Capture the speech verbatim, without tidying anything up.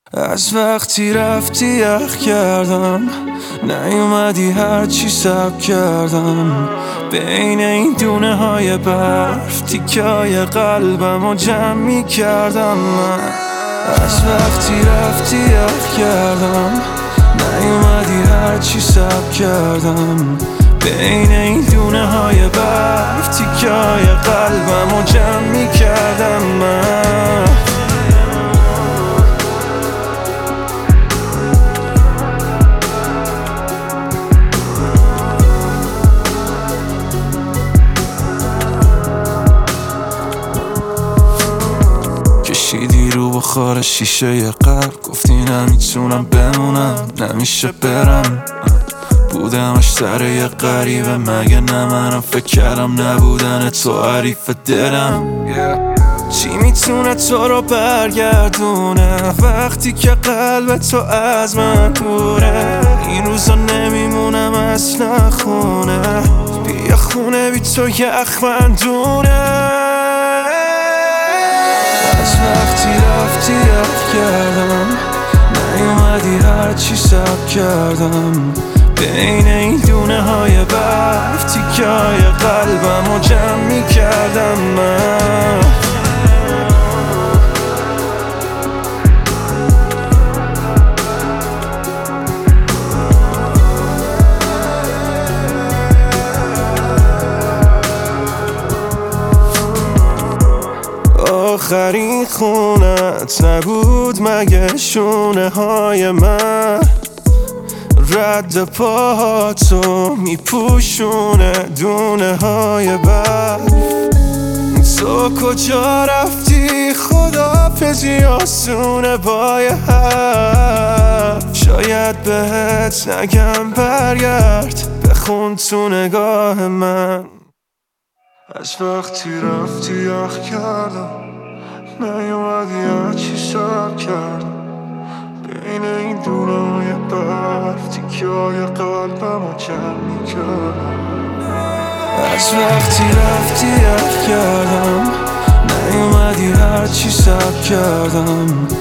از وقتی رفتی یخ کردم، نیومدی هرچی سب کردم. بین این دونه های برف تیکه های قلبم رو جمع می کردم. من از وقتی رفتی یخ کردم، نیومدی هرچی سب کردم. بین این دونه های برف تیکه های قلبم رو جمع می کردم. من کشیدی رو بخار شیشه ی قلب، گفتی نمیتونم بمونم، نمیشه برم. بودمش سر یه غریبه، مگه نه منم فکر کردم نبودن تو حریف دلم. چی میتونه تو رو برگردونه وقتی که قلب تو از من دوره؟ این روزا نمیمونم اصلا خونه، بیا خونه بی تو یخ من دونه. از وقتی رفتی یخ کردم، نیومدی هرچی سب کردم. بین این دونه های برف تیکه های قلبم رو جمع می کردم. من آخرین خونت نبود مگه شونه های من؟ رد پاهاتو میپوشونه دونه های برف. تو کجا رفتی؟ خداحافظی آسونه با یه حرف. شاید بهت نگم برگرد، بخون تو نگاه من. از وقتی رفتی یخ کردم، نیومدی هرچی سب کردم. بین این دونه های برف تیکه های قلبم رو جمع می کردم. از وقتی رفتی یخ کردم، نیومدی هرچی سب کردم.